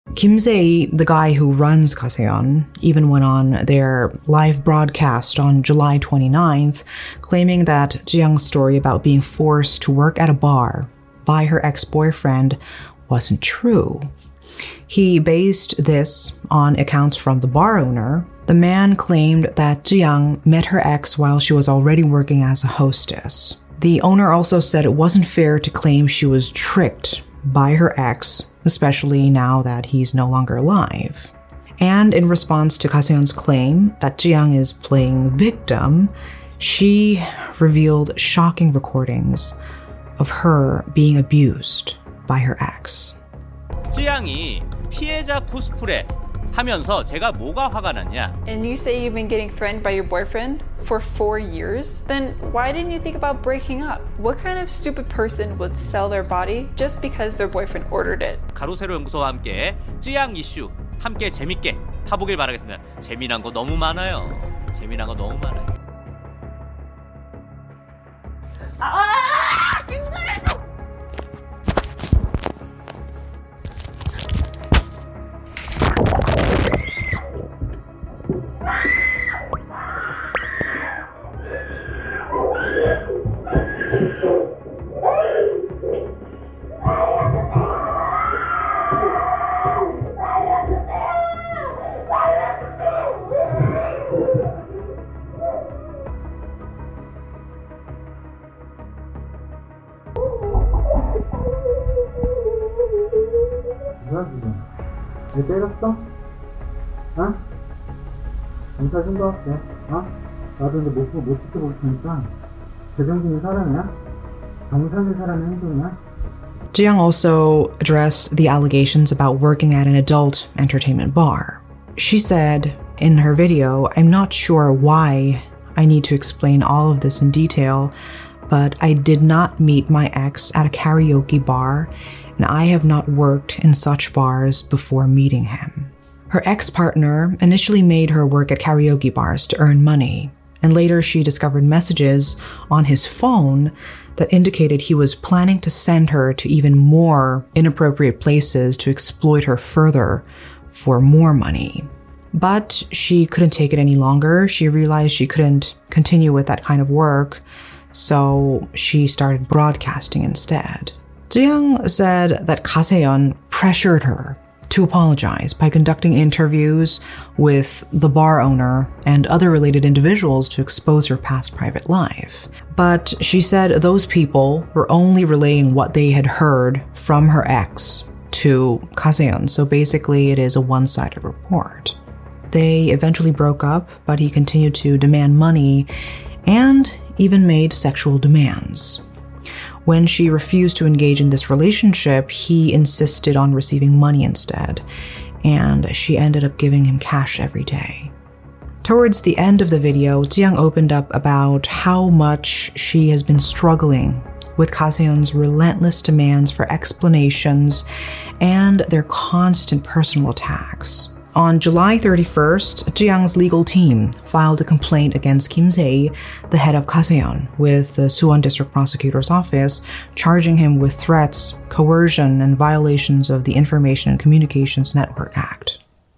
Kim Se, the guy who runs Kaseon, even went on their live broadcast on July 29th, claiming that Ji-young's story about being forced to work at a bar by her ex-boyfriend wasn't true. He based this on accounts from the bar owner. The man claimed that Ji-young met her ex while she was already working as a hostess. The owner also said it wasn't fair to claim she was tricked by her ex, especially now that he's no longer alive. And in response to Kaseon's claim that Ji-young is playing victim, she revealed shocking recordings of her being abused by her ex. 지양이 피해자 코스프레 하면서 제가 뭐가 화가 났냐? And you say you've been getting threatened by your boyfriend for 4 years? Then why didn't you think about breaking up? What kind of stupid person would sell their body just because their boyfriend ordered it? 가로세로 연구소와 함께 찌양 이슈 함께 재밌게 파보길 바라겠습니다. 재미난 거 너무 많아요. 재미난 거 너무 많아요. 뭐야 지금? 왜 때렸어? 어? 경찰 신고할게. 어? 나도 이제 못 지켜볼 테니까 제정신이 사람이야? 정상의 사람의 행동이야? Ji-young also addressed the allegations about working at an adult entertainment bar. She said in her video, "I'm not sure why I need to explain all of this in detail, but I did not meet my ex at a karaoke bar, and I have not worked in such bars before meeting him." Her ex-partner initially made her work at karaoke bars to earn money, and later she discovered messages on his phone that indicated he was planning to send her to even more inappropriate places to exploit her further for more money. But she couldn't take it any longer. She realized she couldn't continue with that kind of work, so she started broadcasting instead. Ji-young said that Kaseon pressured her to apologize by conducting interviews with the bar owner and other related individuals to expose her past private life. But she said those people were only relaying what they had heard from her ex to Kaseon, so basically it is a one-sided report. They eventually broke up, but he continued to demand money and even made sexual demands. When she refused to engage in this relationship, he insisted on receiving money instead, and she ended up giving him cash every day. Towards the end of the video, Ji-young opened up about how much she has been struggling with Kaseon's relentless demands for explanations and their constant personal attacks. On July 31st, Ji-young's legal team filed a complaint against Kim Se, the head of Kaseon, with the Suwon District Prosecutor's Office, charging him with threats, coercion, and violations of the Information and Communications Network Act.